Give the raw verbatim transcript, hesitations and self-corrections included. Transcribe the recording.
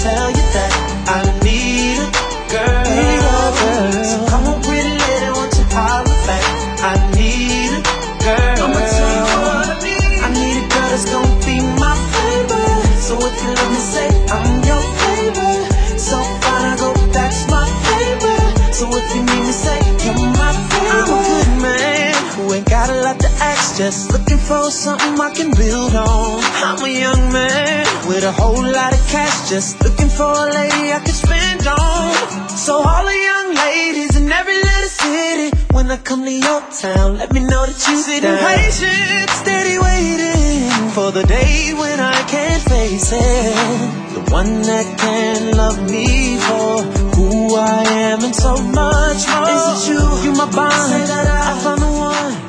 tell you that I need a girl. girl. So come on, pretty lady, won't you holler back? I need a girl. I'ma tell you what I need. I need a girl that's gonna be my favorite. So if you let me say I'm your favorite, so fine, I go, that's my favorite. So if you need me, say you're my favorite. I'm a good man who ain't got a lot to ask, just looking for something I can build on. I'm a young man with a whole lot of cash, just looking for a lady I can spend on. So all the young ladies in every little city, when I come to your town, let me know that you sit patient, steady waiting for the day when I can't face it. The one that can love me for who I am and so much more. Is it you? You my bond. I found the one.